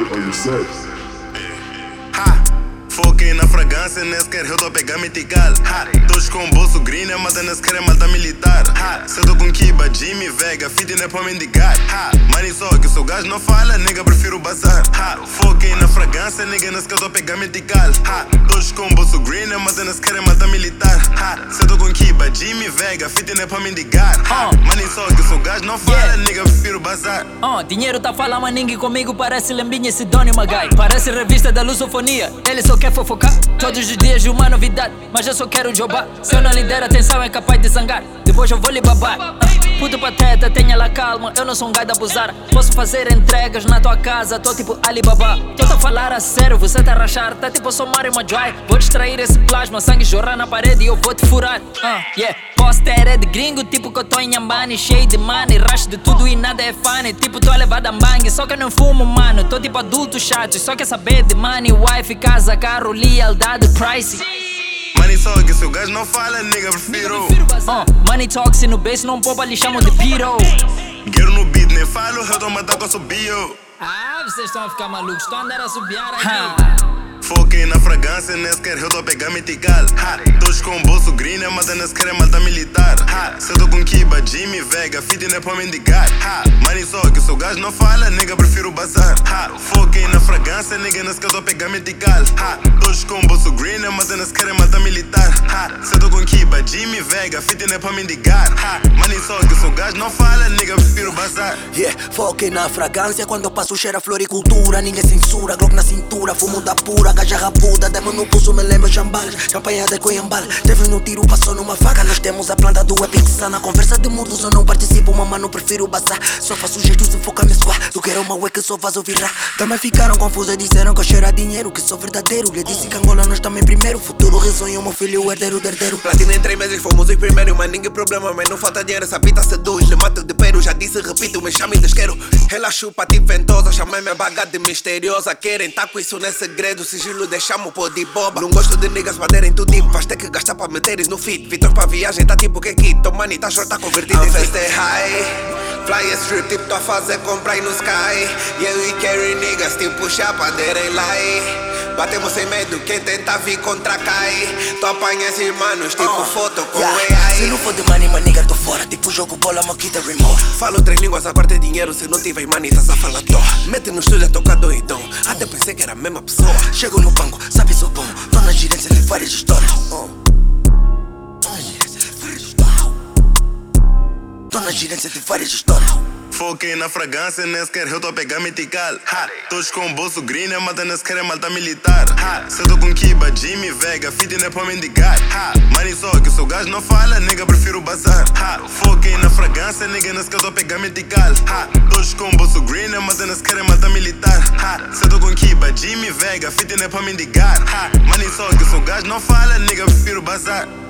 on your set. Foquei na fragrância, nem sequer eu tô a pegar metical. Todos com bolso green, mas nem sequer é malta militar. Cedo com Kiba, Jimmy, Vega, fit não é pra mendigar. Money só que se o gajo não fala, nigga, prefiro bazar. Foquei na fragrância, nigga, nem sequer tô a pegar metical. Todos com bolso green, mas nem sequer é malta militar. Cedo com Kiba, Jimmy, Vega, fit não é pra mendigar. Money só que se o gajo não fala, nigga, prefiro bazar. Dinheiro tá falando, mas ninguém comigo parece lembrinha Sidônio Guy. Parece revista da lusofonia, ele só quer fofocar. Todos os dias de uma novidade, mas eu só quero jobar. Se eu não lider a atenção é capaz de zangar. Depois eu vou lhe babar. Puto pateta, tenha lá calma, eu não sou um gajo de abusar. Posso fazer entregas na tua casa, tô tipo Alibaba. Tô a falar a sério, você tá a rachar, tá tipo sou Mario Maguire. Vou distrair esse plasma, sangue jorrar na parede e eu vou te furar. Poster é de gringo, tipo que eu tô em Ambani. Cheio de money, racho de tudo e nada é funny. Tipo tô a levar a bang, só que eu não fumo, mano. Tô tipo adulto chato, só quer saber de money. Wife, casa, carro, lealdade, price. Money só que se o gajo não fala, nigga, prefiro. Money talks e no base não poupa, lhe chamam de piro. Guerro no beat, nem falo, eu tô matando com a subio. Vocês estão a ficar malucos, estão a andar a subiar aqui. Foquei na fragrância, nem sequer eu tô a pegar metical. Todos com bolso green, mas nem sequer é malta militar. Cedo com Kiba, Jimmy, Vega, fit não é pra mendigar. Money só que se o gajo não fala, nigga, prefiro bazar. Foquei na fragrância, nigga, nem sequer tô a pegar metical. Todos com bolso green, mas nem sequer é malta militar. Cedo com Kiba, Jimmy, Vega, fit não é pra mendigar. Money só que se o gajo não fala, nigga, prefiro bazar. Foquei na fragrância, quando eu passo cheira floricultura. Ninguém censura, Glock na cintura, fumo da pura. Gaja rabuda, demo no pulso, me lembro chambalas. Champanha de Coiambala, teve no tiro, passou numa faca. Nós temos a planta do Epic Sana. Conversa de mudos, eu não participo, mano, prefiro bazar. Só faço jeito se foca me squad. Tu quer uma que só faz ouvir rap. Também ficaram confusos, disseram que eu cheiro a dinheiro, que sou verdadeiro. Lhe disse que Angola nós também primeiro. Futuro risonho, meu filho, o herdeiro do herdeiro. Platina em 3 meses, fomos os primeiros. Mas ninguém problema, mas não falta dinheiro. Essa pita seduz, lhe mato de peru. Já disse, repito, me chame de isqueiro. Ela chupa tipo ventosa, chamei-me bagada de misteriosa. Querem tá com isso, não é segredo. Sigilo deixamos pô de boba. Não gosto de niggas baterem tudo tipo. Vais ter que gastar pra meteres no fit. Vitor pra viagem tá tipo que aqui. Teu money tá short, tá convertido em festa é high. Fly a strip, tipo tô a fazer comprar no sky. E eu e carry niggas, tipo chapadeira em lai. Batemos sem medo, quem tenta vir contra cai. Tu apanha esses manos, tipo foto com AI. Se não for de money, my nigga, tô fora. Tipo jogo bola, moquita remote. Falo 3 línguas, a quarta é dinheiro. Se não tiver money, tá a falar dó. Mete no estúdio a tocar doidão. Até pensei que era a mesma pessoa. Chego no banco, sabe sou bom. Tô na gerência de várias histórias. Tô na gerência de várias histórias. Foquei na fragrância, nem sequer eu tô a pegar metical. Todos com bolso green, mas nem sequer é malta militar. Cedo com Kiba, Jimmy, Vega, fit não é pra mendigar. Money só que se o gajo não fala, nigga, prefiro bazar. Foquei na fragrância, nigga, nem sequer tô a pegar metical. Todos com bolso green, mas nem sequer é malta militar. Cedo com Kiba, Jimmy, Vega, fit não é pra mendigar. Money só que se o gajo não fala, nigga, prefiro bazar.